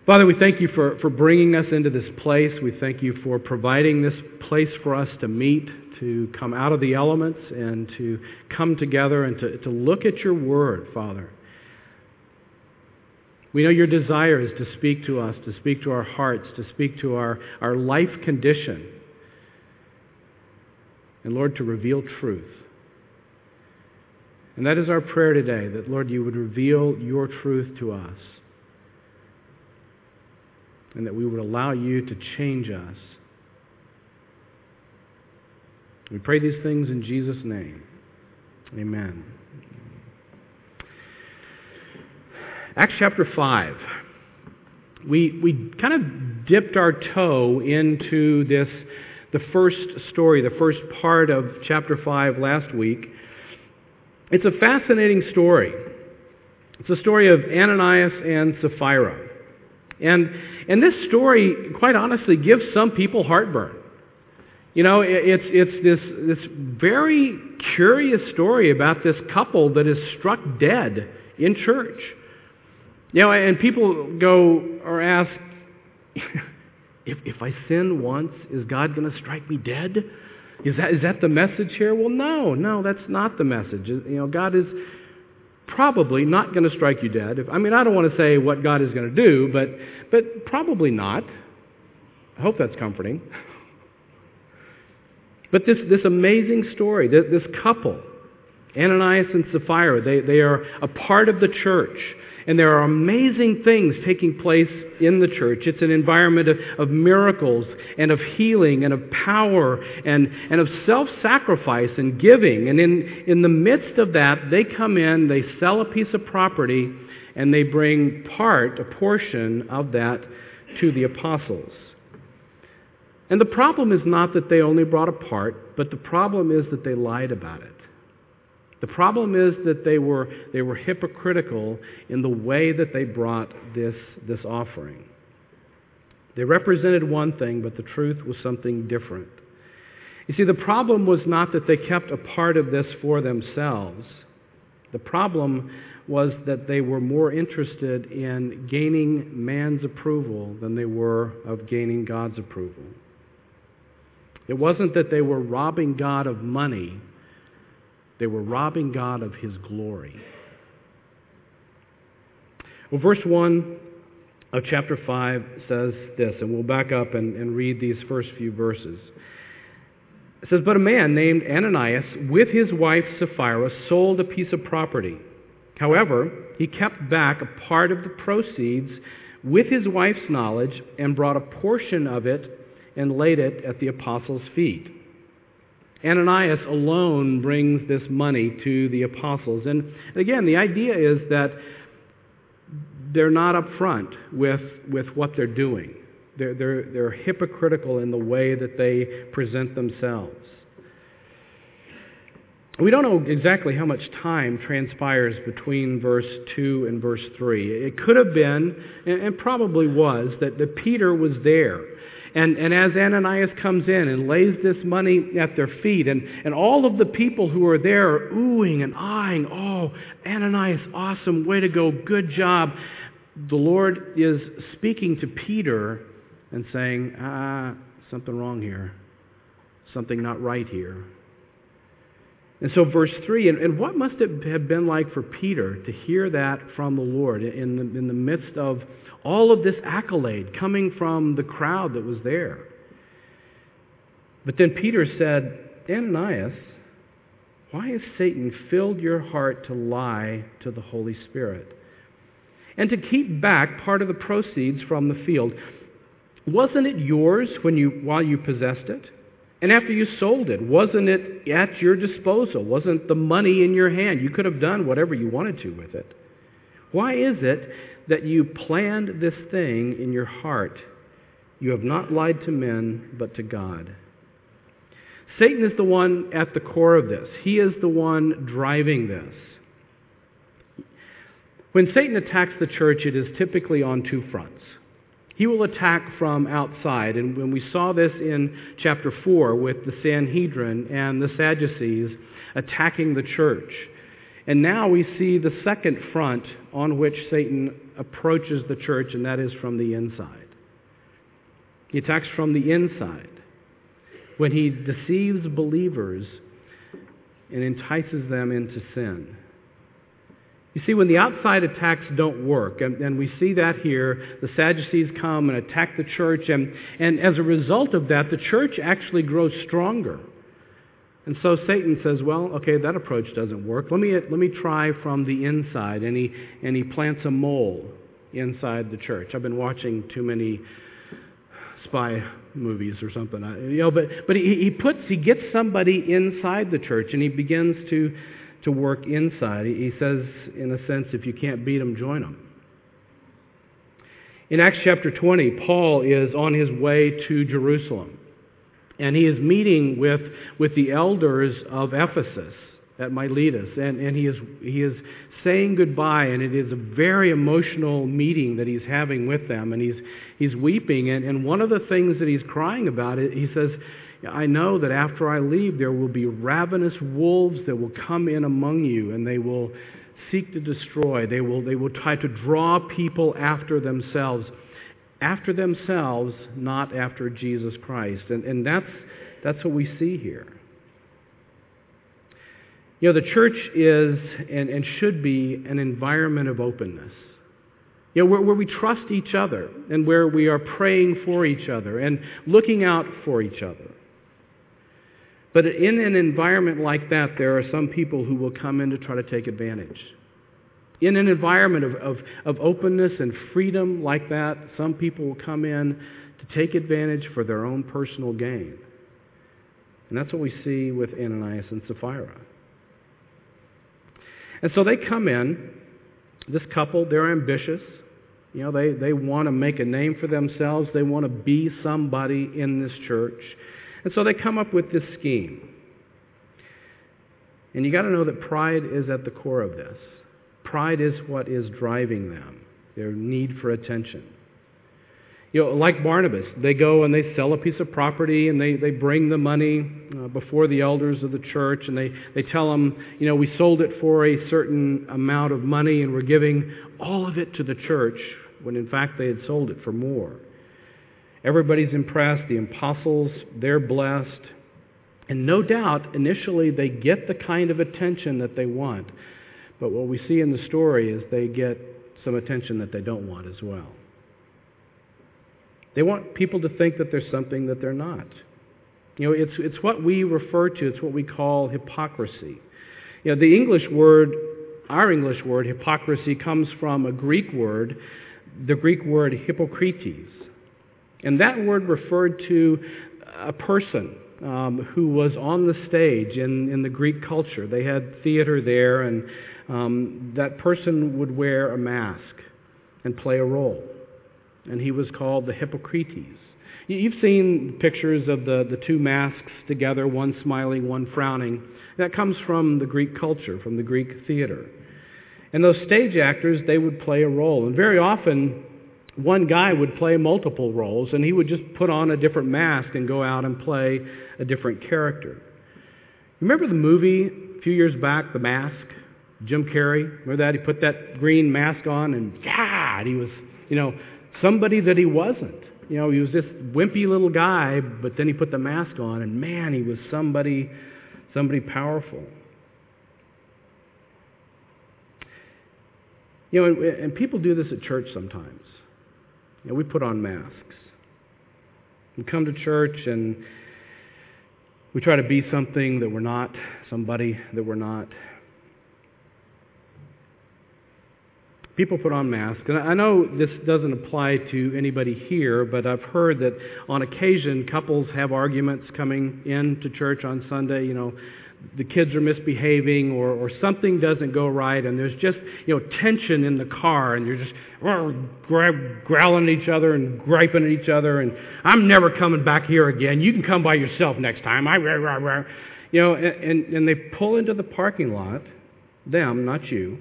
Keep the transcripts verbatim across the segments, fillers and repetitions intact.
Father, we thank you for, for bringing us into this place. We thank you for providing this place for us to meet, to come out of the elements and to come together and to, to look at your word, Father. We know your desire is to speak to us, to speak to our hearts, to speak to our, our life condition. And Lord, to reveal truth. And that is our prayer today, that Lord, you would reveal your truth to us. And that we would allow you to change us. We pray these things in Jesus' name. Amen. Acts chapter five. We, we kind of dipped our toe into this, the first story, the first part of chapter five last week. It's a fascinating story. It's a story of Ananias and Sapphira. And, and this story, quite honestly, gives some people heartburn. You know, it, it's, it's this, this very curious story about this couple that is struck dead in church. You know, and people go or ask, if, if I sin once, is God going to strike me dead? Is that, is that the message here? Well, no, no, that's not the message. You know, God is probably not going to strike you dead. If, I mean, I don't want to say what God is going to do, but but probably not. I hope that's comforting. But this, this amazing story, this, this couple, Ananias and Sapphira, they, they are a part of the church. And there are amazing things taking place in the church. It's an environment of, of miracles and of healing and of power and, and of self-sacrifice and giving. And in, in the midst of that, they come in, they sell a piece of property, and they bring part, a portion of that, to the apostles. And the problem is not that they only brought a part, but the problem is that they lied about it. The problem is that they were they were hypocritical in the way that they brought this, this offering. They represented one thing, but the truth was something different. You see, the problem was not that they kept a part of this for themselves. The problem was that they were more interested in gaining man's approval than they were of gaining God's approval. It wasn't that they were robbing God of money. They were robbing God of His glory. Well, verse one of chapter five says this, and we'll back up and, and read these first few verses. It says, "But a man named Ananias, with his wife Sapphira, sold a piece of property. However, he kept back a part of the proceeds with his wife's knowledge and brought a portion of it and laid it at the apostles' feet." Ananias alone brings this money to the apostles. And again, the idea is that they're not upfront with, with what they're doing. They're, they're, they're hypocritical in the way that they present themselves. We don't know exactly how much time transpires between verse two and verse three. It could have been, and probably was, that, that Peter was there. And, and as Ananias comes in and lays this money at their feet, and, and all of the people who are there are oohing and eyeing, "Oh, Ananias, awesome, way to go, good job." The Lord is speaking to Peter and saying, ah, something wrong here. Something not right here. And so verse three, and, and what must it have been like for Peter to hear that from the Lord in the, in the midst of all of this accolade coming from the crowd that was there? But then Peter said, "Ananias, why has Satan filled your heart to lie to the Holy Spirit and to keep back part of the proceeds from the field? Wasn't it yours when you while you possessed it? And after you sold it, wasn't it at your disposal? Wasn't the money in your hand? You could have done whatever you wanted to with it. Why is it that you planned this thing in your heart? You have not lied to men, but to God." Satan is the one at the core of this. He is the one driving this. When Satan attacks the church, it is typically on two fronts. He will attack from outside, and when we saw this in chapter four with the Sanhedrin and the Sadducees attacking the church. And now we see the second front on which Satan approaches the church, and that is from the inside. He attacks from the inside when he deceives believers and entices them into sin. You see, when the outside attacks don't work, and, and we see that here, the Sadducees come and attack the church, and, and as a result of that, the church actually grows stronger. And so Satan says, well, okay, that approach doesn't work. Let me let me try from the inside, and he and he plants a mole inside the church. I've been watching too many spy movies or something, I, you know. But but he, he puts he gets somebody inside the church, and he begins to to work inside. He says, in a sense, if you can't beat them, join them. In Acts chapter twenty, Paul is on his way to Jerusalem, and he is meeting with, with the elders of Ephesus at Miletus, and, and he is he is saying goodbye, and it is a very emotional meeting that he's having with them, and he's he's weeping, and, and one of the things that he's crying about, it, he says, I know that after I leave, there will be ravenous wolves that will come in among you, and they will seek to destroy. They will they will try to draw people after themselves. After themselves, not after Jesus Christ. And, and that's, that's what we see here. You know, the church is and, and should be an environment of openness. You know, where, where we trust each other and where we are praying for each other and looking out for each other. But in an environment like that, there are some people who will come in to try to take advantage. In an environment of, of, of openness and freedom like that, some people will come in to take advantage for their own personal gain. And that's what we see with Ananias and Sapphira. And so they come in, this couple, they're ambitious. You know, they, they want to make a name for themselves. They want to be somebody in this church. And so they come up with this scheme. And you got to know that pride is at the core of this. Pride is what is driving them, their need for attention. You know, like Barnabas, they go and they sell a piece of property, and they, they bring the money uh, before the elders of the church, and they, they tell them, you know, we sold it for a certain amount of money, and we're giving all of it to the church, when in fact they had sold it for more. Everybody's impressed, the apostles, they're blessed, and no doubt, initially they get the kind of attention that they want. But what we see in the story is they get some attention that they don't want as well. They want people to think that there's something that they're not. You know, it's it's what we refer to, it's what we call hypocrisy. You know, the English word, our English word, hypocrisy, comes from a Greek word, the Greek word hypokrites. And that word referred to a person um, who was on the stage in, in the Greek culture. They had theater there, and Um, that person would wear a mask and play a role. And he was called the Hippocrates. You've seen pictures of the, the two masks together, one smiling, one frowning. That comes from the Greek culture, from the Greek theater. And those stage actors, they would play a role. And very often, one guy would play multiple roles, and he would just put on a different mask and go out and play a different character. Remember the movie a few years back, The Mask? Jim Carrey, remember that? He put that green mask on, and yeah, he was, you know, somebody that he wasn't. You know, he was this wimpy little guy, but then he put the mask on, and man, he was somebody, somebody powerful. You know, and, and people do this at church sometimes. You know, we put on masks. We come to church and we try to be something that we're not, somebody that we're not. People put on masks. And I know this doesn't apply to anybody here, but I've heard that on occasion couples have arguments coming into church on Sunday. You know, the kids are misbehaving, or, or something doesn't go right, and there's just, you know, tension in the car, and you're just growling at each other and griping at each other, and I'm never coming back here again. You can come by yourself next time. I, you know, and, and they pull into the parking lot, them, not you.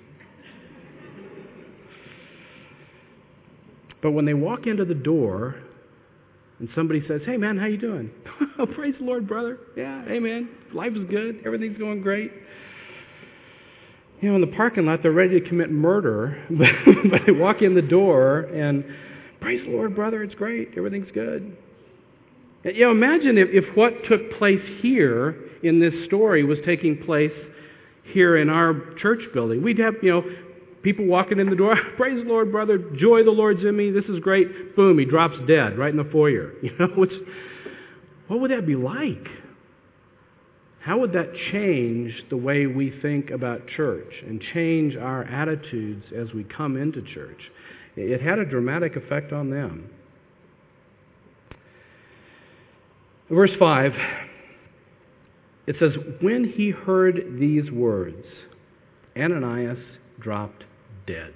But when they walk into the door and somebody says, hey man, how you doing? Oh, praise the Lord, brother. Yeah, hey man, life is good. Everything's going great. You know, in the parking lot, they're ready to commit murder, but, but they walk in the door and, praise the Lord, brother, it's great, everything's good. You know, imagine if, if what took place here in this story was taking place here in our church building. We'd have, you know, people walking in the door, praise the Lord, brother, joy the Lord's in me, this is great. Boom, he drops dead right in the foyer. You know, what's, what would that be like? How would that change the way we think about church and change our attitudes as we come into church? It had a dramatic effect on them. Verse five, it says, when he heard these words, Ananias dropped dead.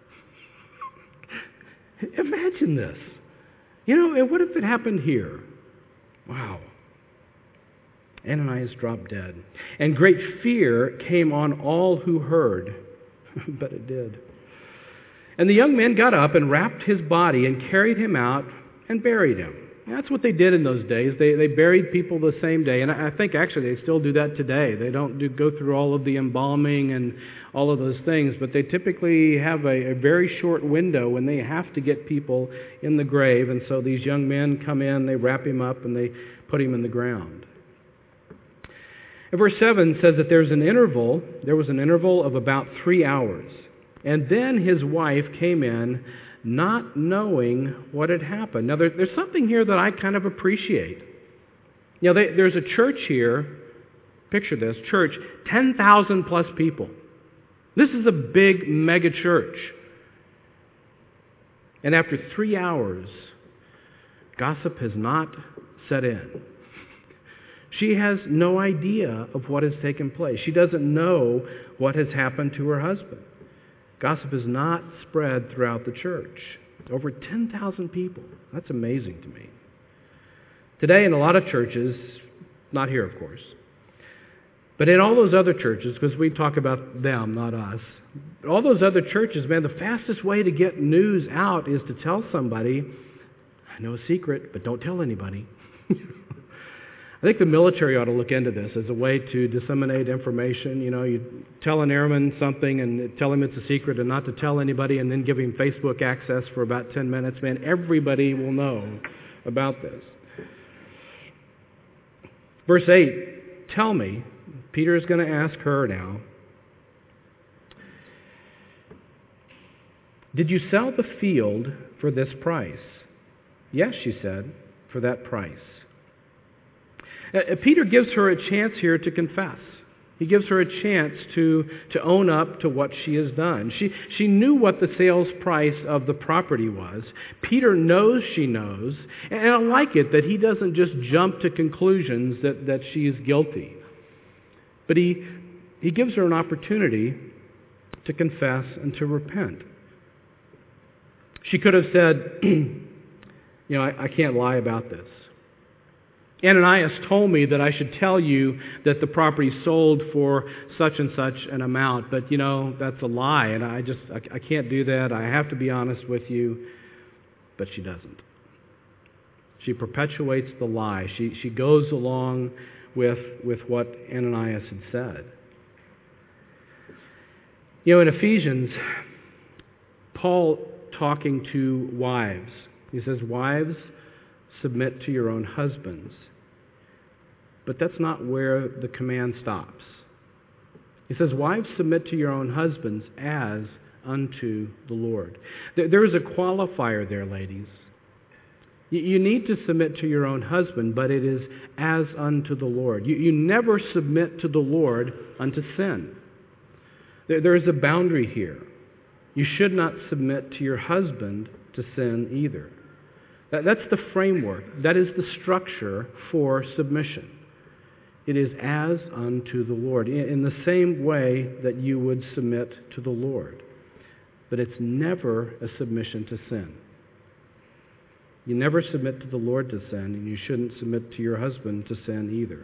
Imagine this. You know, and what if it happened here? Wow. Ananias dropped dead. And great fear came on all who heard. But it did. And the young men got up and wrapped his body and carried him out and buried him. And that's what they did in those days. They they buried people the same day. And I think actually they still do that today. They don't do, go through all of the embalming and all of those things. But they typically have a, a very short window when they have to get people in the grave. And so these young men come in, they wrap him up, and they put him in the ground. And verse seven says that there's an interval, there was an interval of about three hours. And then his wife came in, not knowing what had happened. Now, there, there's something here that I kind of appreciate. You know, they, there's a church here, picture this, church, ten thousand plus people. This is a big mega church. And after three hours, gossip has not set in. She has no idea of what has taken place. She doesn't know what has happened to her husband. Gossip is not spread throughout the church. Over ten thousand people. That's amazing to me. Today in a lot of churches, not here of course, but in all those other churches, because we talk about them, not us, all those other churches, man, the fastest way to get news out is to tell somebody, I know a secret, but don't tell anybody. I think the military ought to look into this as a way to disseminate information. You know, you tell an airman something and tell him it's a secret and not to tell anybody, and then give him Facebook access for about ten minutes. Man, everybody will know about this. Verse eight, tell me, Peter is going to ask her now, did you sell the field for this price? Yes, she said, for that price. Uh, Peter gives her a chance here to confess. He gives her a chance to, to own up to what she has done. She, she knew what the sales price of the property was. Peter knows she knows. And I like it that he doesn't just jump to conclusions that, that she is guilty. But he, he gives her an opportunity to confess and to repent. She could have said, you know, I, I can't lie about this. Ananias told me that I should tell you that the property sold for such and such an amount, but, you know, that's a lie, and I just, I, I can't do that. I have to be honest with you. But she doesn't. She perpetuates the lie. She, she goes along with, with what Ananias had said. You know, in Ephesians, Paul talking to wives, he says, wives, submit to your own husbands. But that's not where the command stops. He says, wives, submit to your own husbands as unto the Lord. There is a qualifier there, ladies. You need to submit to your own husband, but it is as unto the Lord. You, you never submit to the Lord unto sin. There, there is a boundary here. You should not submit to your husband to sin either. That, that's the framework. That is the structure for submission. It is as unto the Lord, in, in the same way that you would submit to the Lord. But it's never a submission to sin. You never submit to the Lord to sin, and you shouldn't submit to your husband to sin either.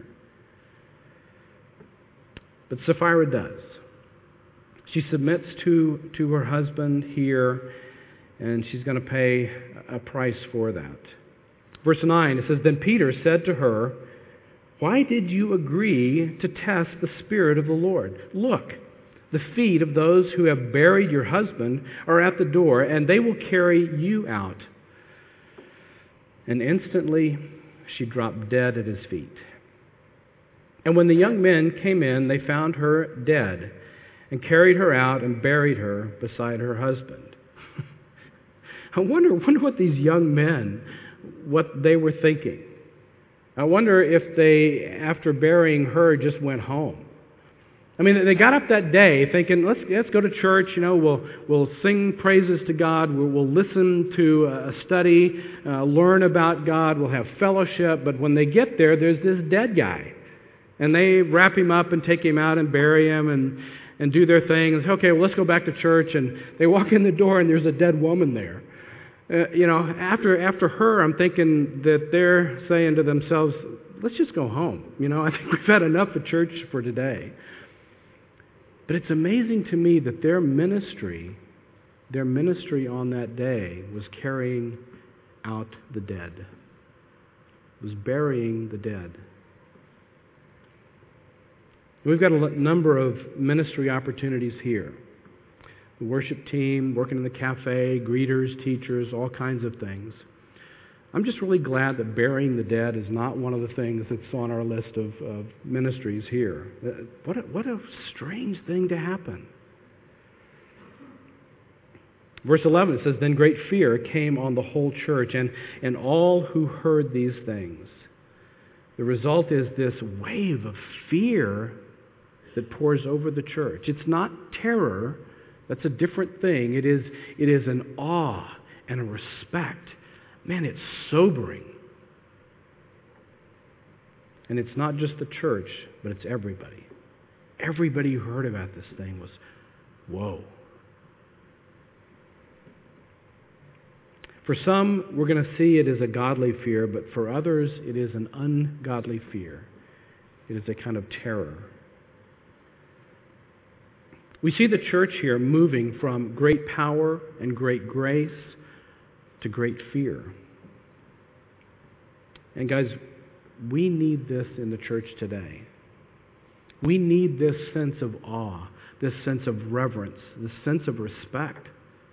But Sapphira does. She submits to, to her husband here, and she's going to pay a price for that. Verse nine, it says, then Peter said to her, why did you agree to test the Spirit of the Lord? Look, The feet of those who have buried your husband are at the door, and they will carry you out." And instantly she dropped dead at his feet. And when the young men came in, they found her dead, and carried her out and buried her beside her husband. I wonder, wonder what these young men, what they were thinking. I wonder if they, after burying her, just went home. I mean, they got up that day thinking, let's let's go to church. You know, we'll we'll sing praises to God. We'll, we'll listen to a study, uh, learn about God. We'll have fellowship. But when they get there, there's this dead guy, and they wrap him up and take him out and bury him and and do their thing. And say, okay, well, let's go back to church. And they walk in the door, and there's a dead woman there. Uh, you know, after after her, I'm thinking that they're saying to themselves, let's just go home. You know, I think we've had enough of church for today. But it's amazing to me that their ministry, their ministry on that day was carrying out the dead, was burying the dead. We've got a number of ministry opportunities here. The worship team, working in the cafe, greeters, teachers, all kinds of things. I'm just really glad that burying the dead is not one of the things that's on our list of, of ministries here. What a, what a strange thing to happen. Verse eleven, it says, "Then great fear came on the whole church and, and all who heard these things." The result is this wave of fear that pours over the church. It's not terror. That's a different thing. It is, it is an awe and a respect. Man, it's sobering. And it's not just the church, but it's everybody. Everybody who heard about this thing was, whoa. For some, we're going to see it as a godly fear, but for others, it is an ungodly fear. It is a kind of terror. We see the church here moving from great power and great grace to great fear. And guys, we need this in the church today. We need this sense of awe, this sense of reverence, this sense of respect.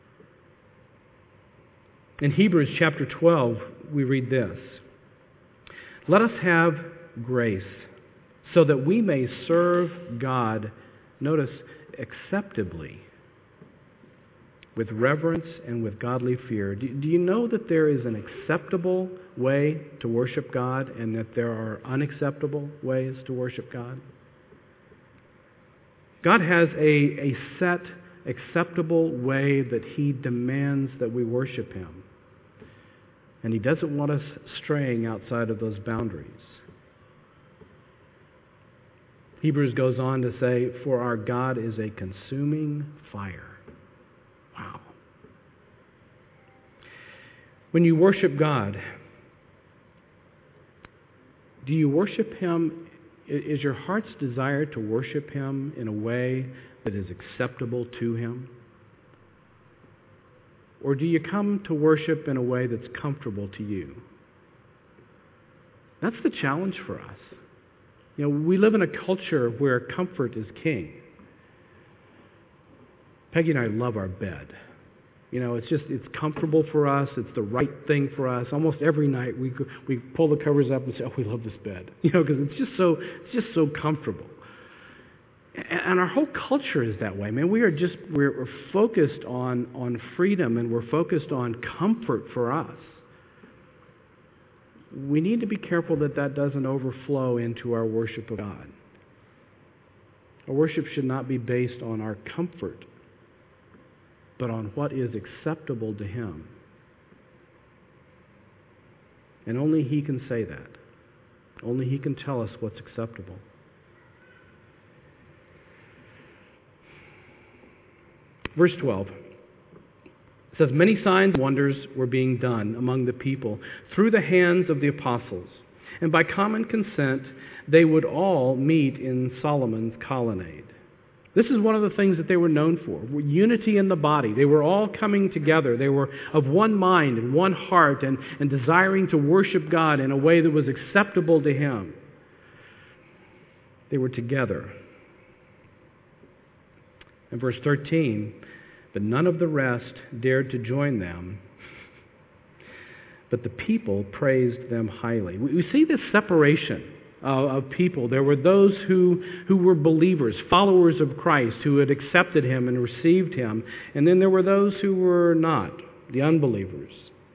In Hebrews chapter twelve, we read this: "Let us have grace so that we may serve God," notice, "acceptably, with reverence and with godly fear." Do, do you know that there is an acceptable way to worship God and that there are unacceptable ways to worship God? God has a, a set, acceptable way that He demands that we worship Him. And He doesn't want us straying outside of those boundaries. Hebrews goes on to say, "For our God is a consuming fire." Wow. When you worship God, do you worship Him? Is your heart's desire to worship Him in a way that is acceptable to Him? Or do you come to worship in a way that's comfortable to you? That's the challenge for us. You know, we live in a culture where comfort is king. Peggy and I love our bed. You know, it's just, it's comfortable for us. It's the right thing for us. Almost every night we we pull the covers up and say, "Oh, we love this bed." You know, because it's just so it's just so comfortable. And our whole culture is that way, man. We are just we're, we're focused on on freedom, and we're focused on comfort for us. We need to be careful that that doesn't overflow into our worship of God. Our worship should not be based on our comfort, but on what is acceptable to Him. And only He can say that. Only He can tell us what's acceptable. Verse twelve. It says, "Many signs and wonders were being done among the people through the hands of the apostles, and by common consent they would all meet in Solomon's colonnade." This is one of the things that they were known for, unity in the body. They were all coming together. They were of one mind and one heart and, and desiring to worship God in a way that was acceptable to Him. They were together. In verse thirteen, but none of the rest dared to join them, but the people praised them highly. We, we see this separation uh, of people. There were those who, who were believers, followers of Christ, who had accepted him and received him. And then there were those who were not, the unbelievers.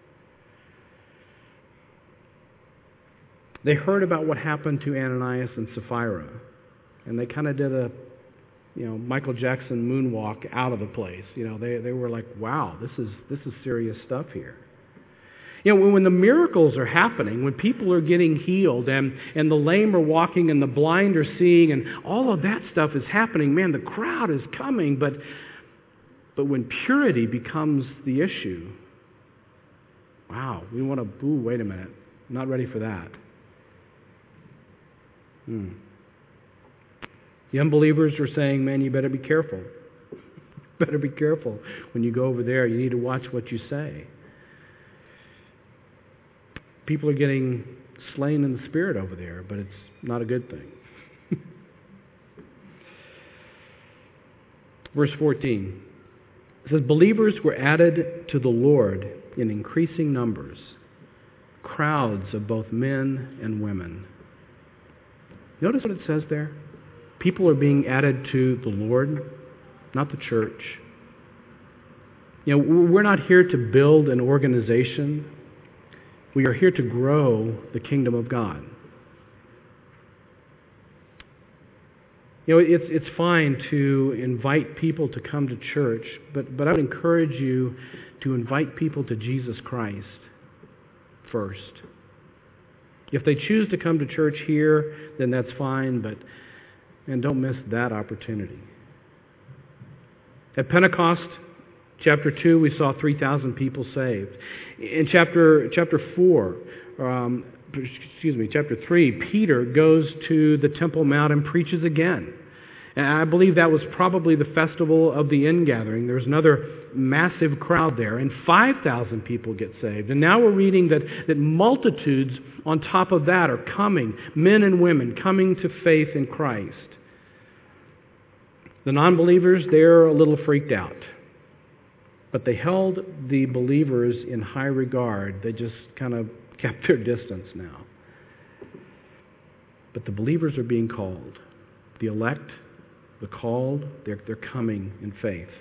They heard about what happened to Ananias and Sapphira, and they kind of did a, you know, Michael Jackson moonwalk out of the place. You know, they they were like, wow, this is this is serious stuff here. You know, when, when the miracles are happening, when people are getting healed and, and the lame are walking and the blind are seeing and all of that stuff is happening, man, the crowd is coming. But, but when purity becomes the issue, wow, we want to, ooh, wait a minute, I'm not ready for that. Hmm. The unbelievers are saying, man, you better be careful. better be careful. When you go over there, you need to watch what you say. People are getting slain in the spirit over there, but it's not a good thing. Verse fourteen. It says, believers were added to the Lord in increasing numbers, crowds of both men and women. Notice what it says there. People are being added to the Lord, not the church. You know, we're not here to build an organization. We are here to grow the kingdom of God. You know, it's it's fine to invite people to come to church, but, but I would encourage you to invite people to Jesus Christ first. If they choose to come to church here, then that's fine, but and don't miss that opportunity. At Pentecost, chapter two, we saw three thousand people saved. In chapter chapter four, um, excuse me, chapter three, Peter goes to the Temple Mount and preaches again. And I believe that was probably the festival of the ingathering. There was another massive crowd there, and five thousand people get saved. And now we're reading that, that multitudes on top of that are coming, men and women coming to faith in Christ. The non-believers, they're a little freaked out. But they held the believers in high regard. They just kind of kept their distance now. But the believers are being called. The elect, the called, they're, they're coming in faith.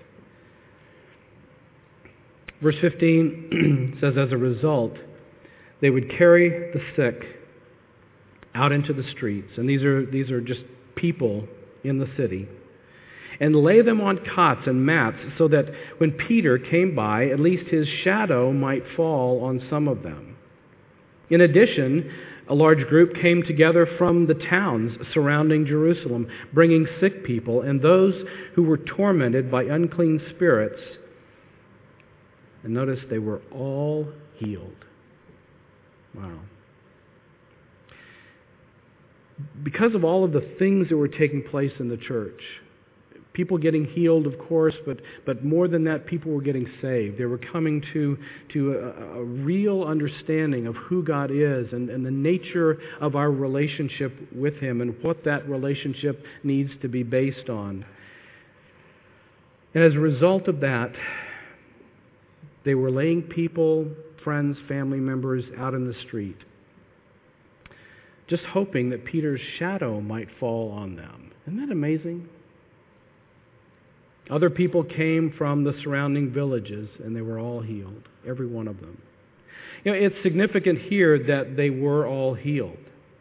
Verse fifteen says, as a result, they would carry the sick out into the streets. And these are, these are just people in the city. And lay them on cots and mats so that when Peter came by, at least his shadow might fall on some of them. In addition, a large group came together from the towns surrounding Jerusalem, bringing sick people and those who were tormented by unclean spirits. And notice they were all healed. Wow. Because of all of the things that were taking place in the church, people getting healed, of course, but, but more than that, people were getting saved. They were coming to, to a, a real understanding of who God is and, and the nature of our relationship with Him and what that relationship needs to be based on. And as a result of that, they were laying people, friends, family members out in the street, just hoping that Peter's shadow might fall on them. Isn't that amazing? Other people came from the surrounding villages, and they were all healed, every one of them. You know, it's significant here that they were all healed.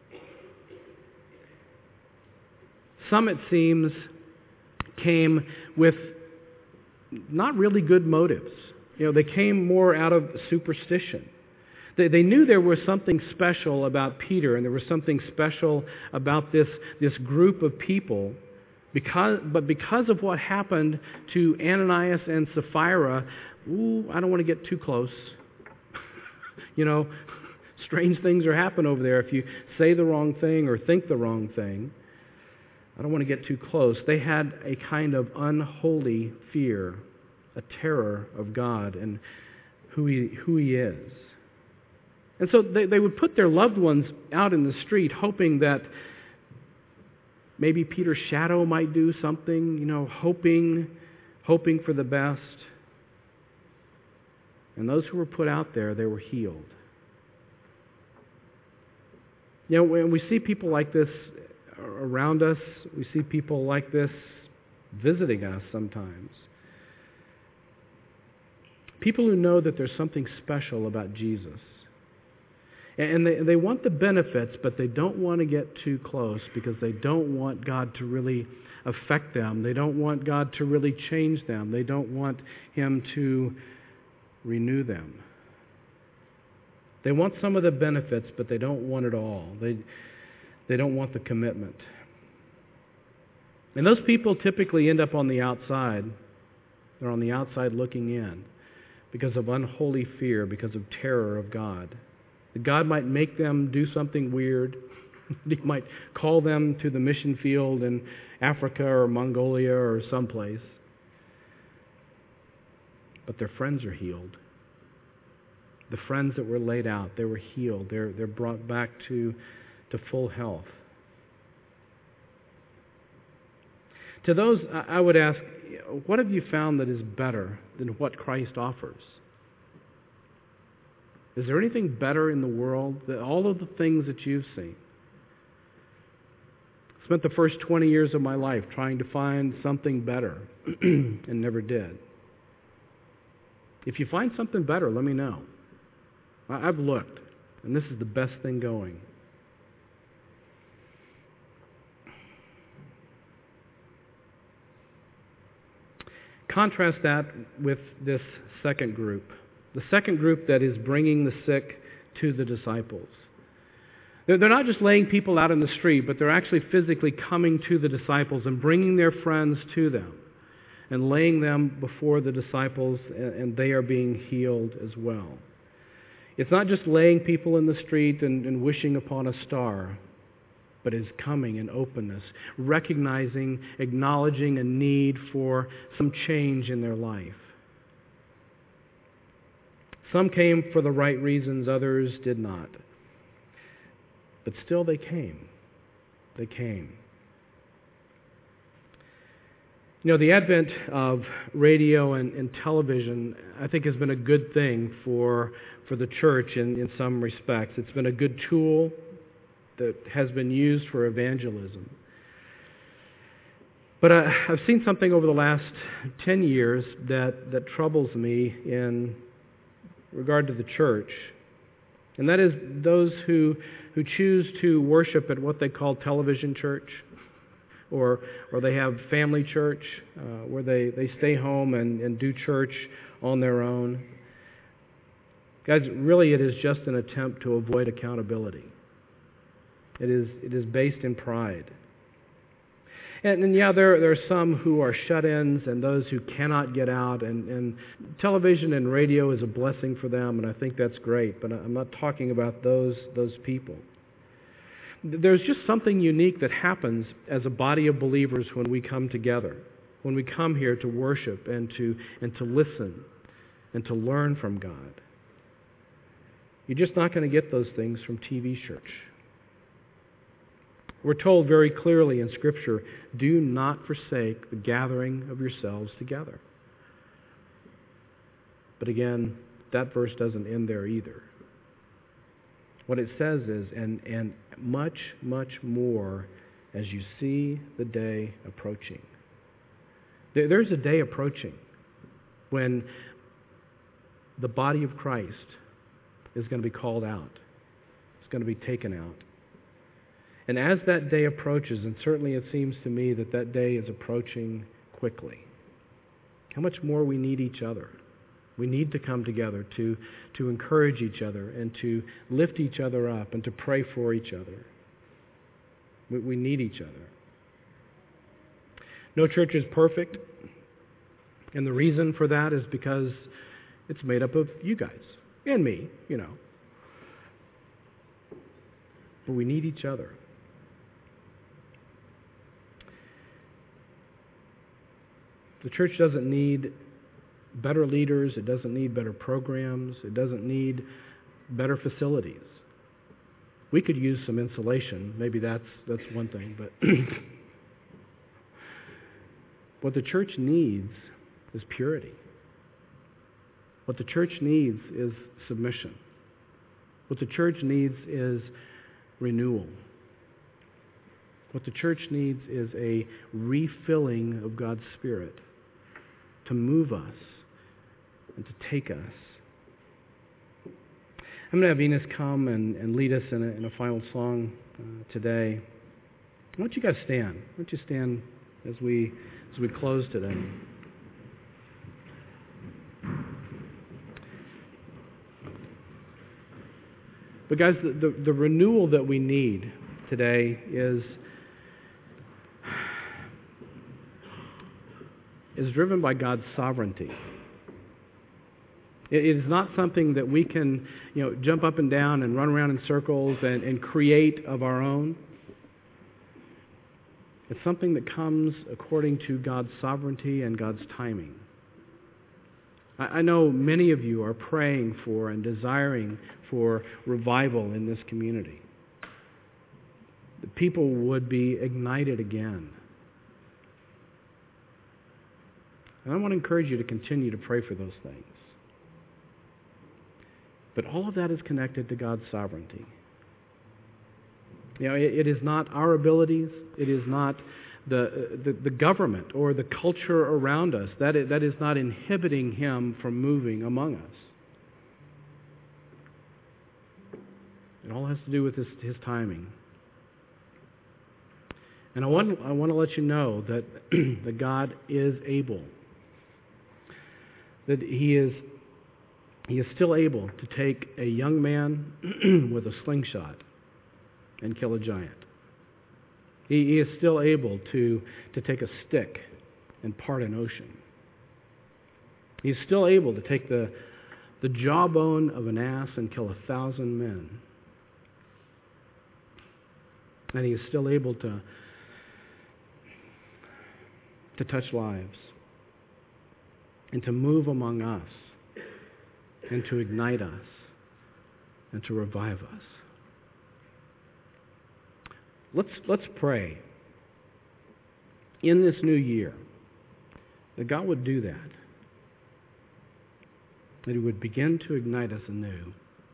Some, it seems, came with not really good motives. You know, they came more out of superstition. They, they knew there was something special about Peter, and there was something special about this, this group of people. Because, but because of what happened to Ananias and Sapphira, ooh, I don't want to get too close. You know, strange things are happening over there if you say the wrong thing or think the wrong thing. I don't want to get too close. They had a kind of unholy fear, a terror of God and who He, who he is. And so they, they would put their loved ones out in the street hoping that maybe Peter's shadow might do something, you know, hoping hoping for the best. And those who were put out there, they were healed. You know, when we see people like this around us, we see people like this visiting us sometimes. People who know that there's something special about Jesus. And they, they want the benefits, but they don't want to get too close because they don't want God to really affect them. They don't want God to really change them. They don't want Him to renew them. They want some of the benefits, but they don't want it all. They, they don't want the commitment. And those people typically end up on the outside. They're on the outside looking in because of unholy fear, because of terror of God. God might make them do something weird. He might call them to the mission field in Africa or Mongolia or someplace. But their friends are healed. The friends that were laid out, they were healed. They're, they're brought back to, to full health. To those, I would ask, what have you found that is better than what Christ offers? Is there anything better in the world than all of the things that you've seen? I spent the first twenty years of my life trying to find something better and never did. If you find something better, let me know. I've looked, and this is the best thing going. Contrast that with this second group. The second group that is bringing the sick to the disciples. They're not just laying people out in the street, but they're actually physically coming to the disciples and bringing their friends to them and laying them before the disciples, and they are being healed as well. It's not just laying people in the street and, and wishing upon a star, but is coming in openness, recognizing, acknowledging a need for some change in their life. Some came for the right reasons, others did not. But still they came. They came. You know, the advent of radio and, and television, I think, has been a good thing for, for the church in, in some respects. It's been a good tool that has been used for evangelism. But uh, I've seen something over the last ten years that, that troubles me in regard to the church. And that is those who, who choose to worship at what they call television church, or or they have family church, uh, where they, they stay home and, and do church on their own. Guys, really it is just an attempt to avoid accountability. It is it is based in pride. And, and yeah, there, there are some who are shut-ins and those who cannot get out, and, and television and radio is a blessing for them, and I think that's great, but I'm not talking about those, those people. There's just something unique that happens as a body of believers when we come together, when we come here to worship and to, and to listen and to learn from God. You're just not going to get those things from T V church. We're told very clearly in Scripture, do not forsake the gathering of yourselves together. But again, that verse doesn't end there either. What it says is, and, and much, much more as you see the day approaching. There, there's a day approaching when the body of Christ is going to be called out. It's going to be taken out. And as that day approaches, and certainly it seems to me that that day is approaching quickly, how much more we need each other. We need to come together to, to encourage each other and to lift each other up and to pray for each other. We, we need each other. No church is perfect, and the reason for that is because it's made up of you guys and me, you know. But we need each other. The church doesn't need better leaders. It doesn't need better programs. It doesn't need better facilities. We could use some insulation. Maybe that's that's one thing. But what the church needs is purity. What the church needs is submission. What the church needs is renewal. What the church needs is a refilling of God's Spirit to move us and to take us. I'm going to have Venus come and, and lead us in a, in a final song uh, today. Why don't you guys stand? Why don't you stand as we as we close today? But guys, the, the, the renewal that we need today is is driven by God's sovereignty. It is not something that we can, you know, jump up and down and run around in circles and, and create of our own. It's something that comes according to God's sovereignty and God's timing. I, I know many of you are praying for and desiring for revival in this community. The people would be ignited again. And I want to encourage you to continue to pray for those things. But all of that is connected to God's sovereignty. You know, it, it is not our abilities. It is not the, the the government or the culture around us. That is, that is not inhibiting Him from moving among us. It all has to do with His, his timing. And I want I want to let you know that that God is able. That He is He is still able to take a young man with a slingshot and kill a giant. He, he is still able to, to take a stick and part an ocean. He is still able to take the, the jawbone of an ass and kill a thousand men. And He is still able to, to touch lives and to move among us and to ignite us and to revive us. Let's, let's pray in this new year that God would do that, that He would begin to ignite us anew.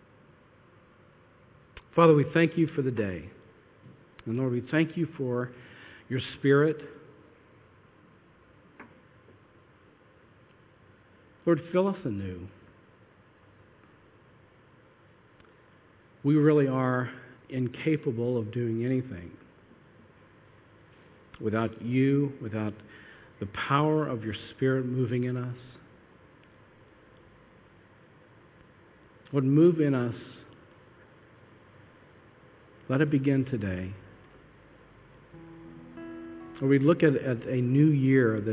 Father, we thank You for the day. And Lord, we thank You for Your Spirit. Lord, fill us anew. We really are incapable of doing anything without You, without the power of Your Spirit moving in us. Lord, move in us. Let it begin today. Or we look at, at a new year that